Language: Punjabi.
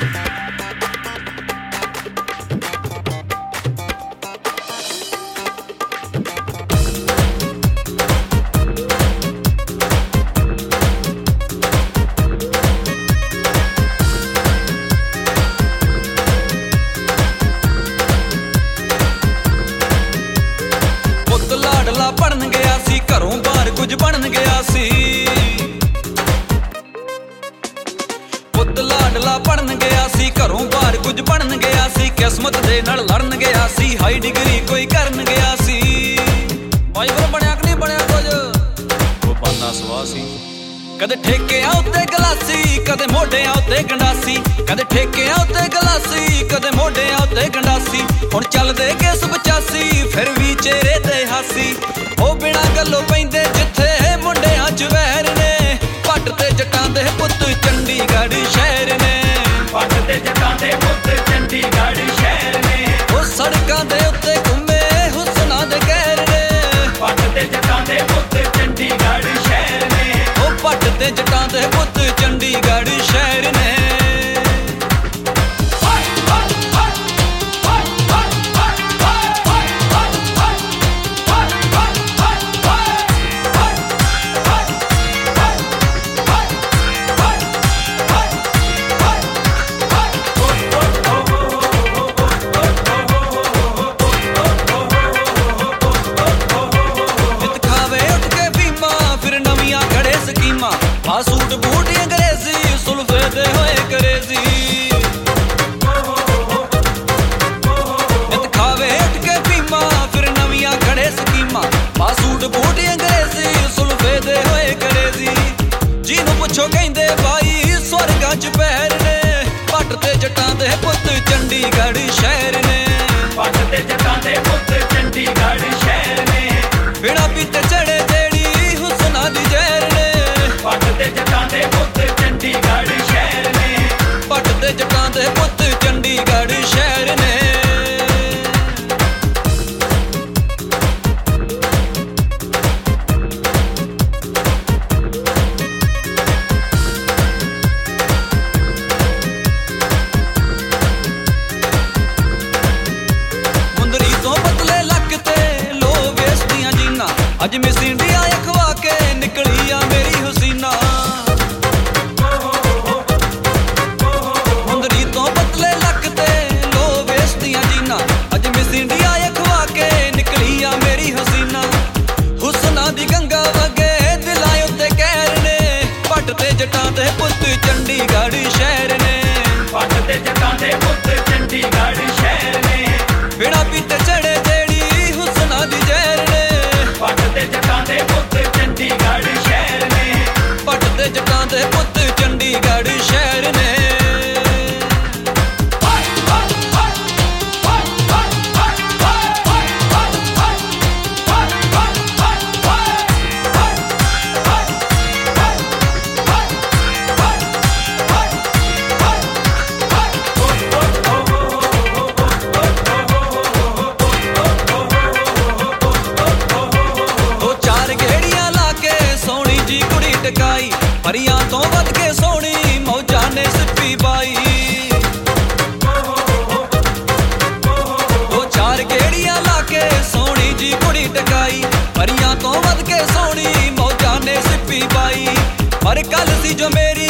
ਪੜਨ ਗਿਆ ਸੀ ਘਰੋਂ ਬਾਹਰ ਕੁਝ ਬਣਨ ਗਿਆ ਸੀ ਪੁੱਤ ਲਾਡਲਾ ਪੜਨ ਗਿਆ ਸੀ ਘਰੋਂ ਬਾਹਰ ਕੁਝ ਬਣਨ ਗਿਆ ਸੀ ਕਿਸਮਤ ਦੇ ਨਾਲ ਲੜਨ ਗਿਆ ਸੀ ਹਾਈ ਡਿਗਰੀ ਕੋਈ ਕਰਨ ਗਿਆ ਸੀ ਭਾਈ ਫਿਰ ਬਣਿਆ ਕਿ ਨਹੀਂ ਬਣਿਆ ਕੁਝ ਉਹ ਪਾਨਾ ਸਵਾ ਸੀ ਕਦੇ ਠੇਕਿਆਂ ਉੱਤੇ ਗਲਾਸੀ ਕਦੇ ਮੋਢਿਆਂ ਉੱਤੇ ਗੰਡਾਸੀ ਕਦੇ ਠੇਕਿਆਂ ਉੱਤੇ ਗਲਾਸੀ ਕਦੇ ਮੋਢਿਆਂ ਉੱਤੇ ਗੰਡਾਸੀ ਹੁਣ ਚੱਲਦੇ ਕੇਸ 85 ਫਿਰ ਵੀ ਚਿਹਰੇ ਤੇ ਹਾਸੀ ਉਹ ਬਿਨਾਂ ਗੱਲੋਂ ਪੈਂਦੇ ਜਿੱਥੇ ਮੁੰਡਿਆਂ 'ਚ ਵਹਿਰ ਨੇ ਪੱਟ ਤੇ ਜੱਟਾਂ ਦੇ ਪੁੱਤ ਚੰਡੀਗੜ੍ਹ ਸ਼ਹਿਰ ਨੇ ਪੱਟ ਤੇ ਜੱਟਾਂ ਦੇ ਪੁੱਤ ਚੰਡੀਗੜ੍ਹ ਸ਼ਹਿਰ ਨੇ ਉਹ ਸੜਕਾਂ ਦੇ ਉੱਤੇ ਘੁੰਮੇ ਹੁਸਨਾਂ ਦੇ ਕਹਿਰ ਨੇ ਪੱਟ ਤੇ ਜੱਟਾਂ ਦੇ ਪੁੱਤ ਚੰਡੀਗੜ੍ਹ ਸ਼ਹਿਰ ਨੇ ਉਹ ਪੱਟ ਤੇ ਜੱਟਾਂ ਦੇ ਪੁੱਤ ਚੰਡੀਗੜ੍ਹ ਸ਼ਹਿਰ ਨੇ ਆ ਸੂਟ ਬੂਟ ਅੰਗਰੇਜ਼ੀ ਸੁਲਫੇ ਦੇ ਹੋਏ ਕਰੇਜ਼ੀ ਨਿਤ ਖਾਵੇ ਉੱਠ ਕੇ ਪੀਮਾ ਫਿਰ ਨਵੀਆਂ ਖੜੇ ਸਕੀਮਾਂ ਆ ਸੂਟ ਬੂਟ ਅੰਗਰੇਜ਼ੀ ਸੁਲਫੇ ਦੇ ਹੋਏ ਕਰੇਜ਼ੀ ਜਿਹਨੂੰ ਪੁੱਛੋ ਕਹਿੰਦੇ ਬਾਈ ਸਵਰਗਾਂ 'ਚ ਪਹਿਰ ਨੇ ਪੱਟ ਤੇ ਜੱਟਾਂ ਦੇ ਪੁੱਤ ਚੰਡੀਗੜ੍ਹ ਸ਼ਹਿਰ ਨੇ ਪੱਟ ਤੇ ਜੱਟਾਂ ਦੇ ਪੁੱਤ ਚੰਡੀਗੜ੍ਹ ਸ਼ਹਿਰ ਨੇ ਬਿਨਾਂ ਪੀਤੇ ਚੜੇ ਜਿਹੜੀ ਹੁਸਨਾਂ ਦੀ ਜ਼ਹਿਰ ਨੇ ਪੱਟ ਤੇ ਜੱਟਾਂ ਦੇ ਪੁੱਤ ਚੰਡੀਗੜ੍ਹ ਸ਼ਹਿਰ ਨੇ ਪੱਟ ਤੇ ਜੱਟਾਂ ਦੇ ਪੁੱਤ ਚੰਡੀਗੜ੍ਹ ਸ਼ਹਿਰ ਨੇ ਮੁੰਦਰੀ ਤੋਂ ਪਤਲੇ ਲੱਕ ਤੇ ਲੋ ਵੇਸ ਦੀਆਂ ਜੀਨਾਂ ਅੱਜ ਮਿਸ ਇੰਡੀਆ ਅਖਵਾ ਕੇ ਨਿਕਲੀ ਆ ਮੇਰੀ ਹਸੀਨਾ ਮੁੰਦਰੀ ਤੋਂ ਪਤਲੇ ਲੱਕ ਤੇ ਲੋ ਵੇਸ ਦੀਆਂ ਜੀਨਾਂ ਅੱਜ ਮਿਸ ਇੰਡੀਆ ਅਖਵਾ ਕੇ ਨਿਕਲੀ ਆ ਮੇਰੀ ਹਸੀਨਾ ਹੁਸਨਾਂ ਦੀ ਗੰਗਾ ਵਗੇ ਦਿਲਾਂ ਉੱਤੇ ਕਹਿਰ ਨੇ ਪੱਟ ਤੇ ਜੱਟਾਂ ਦੇ ਪੁੱਤ ਚੰਡੀਗੜ੍ਹ ਸ਼ਹਿਰ ਨੇ ਪੱਟ ਤੇ ਜੱਟਾਂ ਦੇ ਪੁੱਤ ਚੰਡੀਗੜ੍ਹ ਸ਼ਹਿਰ ਨੇ ਬਿਨਾਂ ਪੀਤੇ ਚੜੇ ਜਿਹੜੀ ਹੁਸਨਾਂ ਦੀ ਜ਼ਹਿਰ ਨੇ ਪੱਟ ਤੇ ਜੱਟਾਂ ਦੇ ਪੁੱਤ ਚੰਡੀਗੜ੍ਹ ਸ਼ਹਿਰ ਨੇ ਪੱਟ ਤੇ ਜੱਟਾਂ ਦੇ ਪੁੱਤ ਚੰਡੀਗੜ੍ਹ ਸ਼ਹਿਰ ਨੇ ਟਕਾਈ ਪਰੀਆਂ ਤੋਂ ਵੱਧ ਕੇ ਸੋਹਣੀ ਮੌਜਾਂ ਨੇ ਸਿੱਪੀ ਬਾਈ ਦੋ ਚਾਰ ਗੇੜੀਆਂ ਲਾ ਕੇ ਸੋਹਣੀ ਜੀ ਕੁੜੀ ਟਕਾਈ ਪਰੀਆਂ ਤੋਂ ਵੱਧ ਕੇ ਸੋਹਣੀ ਮੌਜਾਂ ਨੇ ਸਿੱਪੀ ਬਾਈ ਪਰ ਕੱਲ ਸੀ ਜੋ ਮੇਰੀ